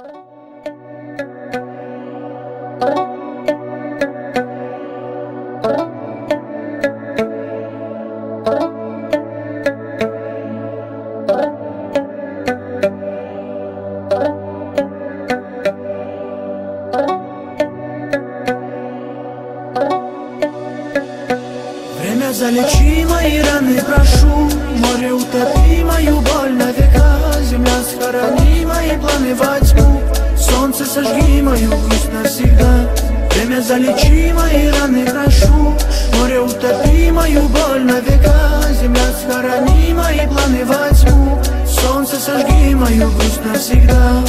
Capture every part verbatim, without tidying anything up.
Время залечи мои раны, прошу. Море утопи мою боль на века. Земля схорони мои планы во тьму. Солнце сожги мою грусть навсегда. Время залечи мои раны, прошу. Море утопи мою боль на века. Земля схорони мои планы во тьму. Солнце сожги мою грусть навсегда.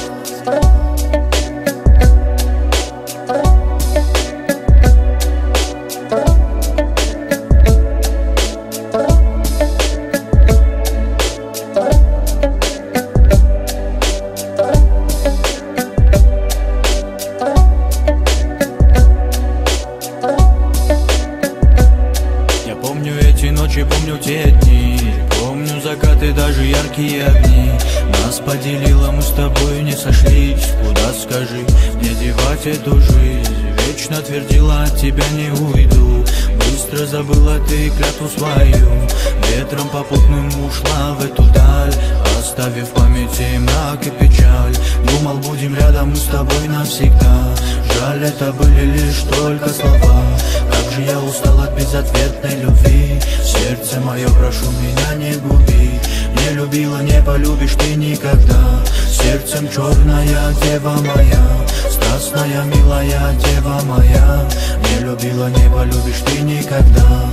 Ночи, помню те дни, помню закаты, даже яркие огни. Нас поделило, мы с тобой не сошлись. Куда, скажи, мне девать эту жизнь? Вечно твердила, от тебя не уйду. Быстро забыла ты клятву свою. Ветром попутным ушла в эту даль, оставив в памяти мрак и печаль. Думал, будем рядом мы с тобой навсегда. Жаль, это были лишь только слова. Как же я устал от безответной любви. Сердце мое, прошу меня не губи. Не любила, не полюбишь ты никогда. Сердцем черная дева моя, страстная, милая дева моя. Не любила, не полюбишь ты никогда.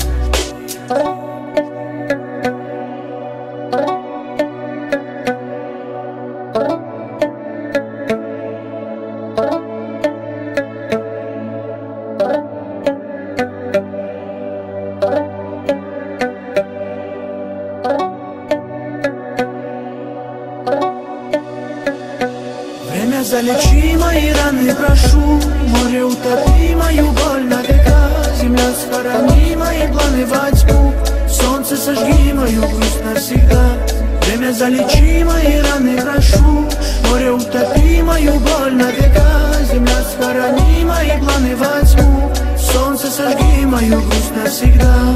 Время залечи мои раны, прошу. Море утопи мою боль на века. Земля схорони мои планы во тьму. Солнце сожги мою грусть навсегда. Время залечи мои раны, прошу. Море утопи мою боль на века. Земля схорони мои планы во тьму. Солнце сожги мою грусть навсегда.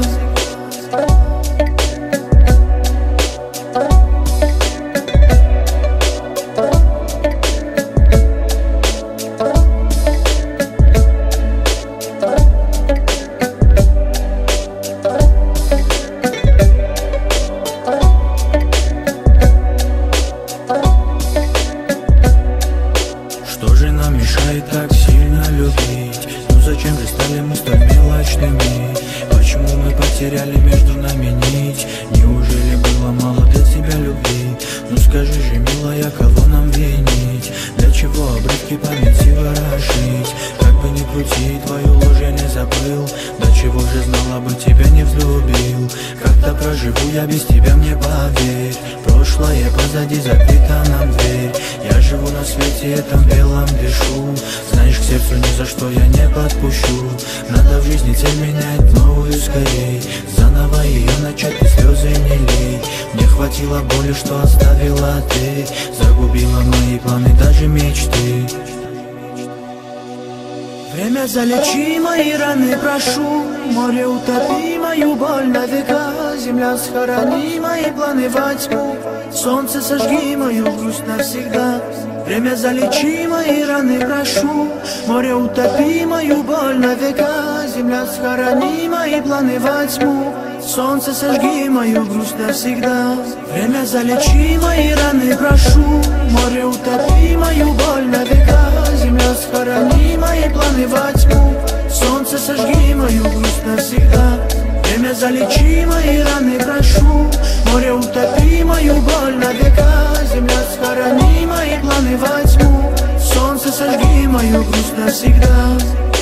Мешает так сильно любить. Ну зачем же стали мы столь мелочными? Почему мы потеряли между нами нить? Неужели было мало для тебя любви? Ну скажи же, милая, кого нам винить? Для чего обрывки памяти ворошить? Как бы ни крути, твою ложь я не забыл. До чего же знала бы, тебя не взлюбил. Как-то проживу я без тебя, мне поверь. Прошлое позади, закрыта нам дверь. Я живу на свете этом белом, дышу. Знаешь, к сердцу ни за что я не подпущу. Надо в жизни цель менять новую скорей. Заново ее начать и слезы не лей. Мне хватило боли, что оставила ты. Загубила мои планы, даже мечты. Время залечи мои раны, прошу. Море утопи мою боль на века. Земля схорони мои планы во тьму. Солнце сожги мою грусть навсегда. Время залечи мои раны, прошу. Море утопи мою боль на века. Земля схорони мои планы во тьму. Солнце сожги мою грусть навсегда. Время залечи мои раны, прошу. Море утопи мою боль на века. Земля схорони мои планы во тьму. Солнце сожги мою грусть навсегда. Время залечи мои раны, прошу. Море утопи мою боль на века. Земля схорони мои планы во тьму. Солнце сожги мою грусть навсегда.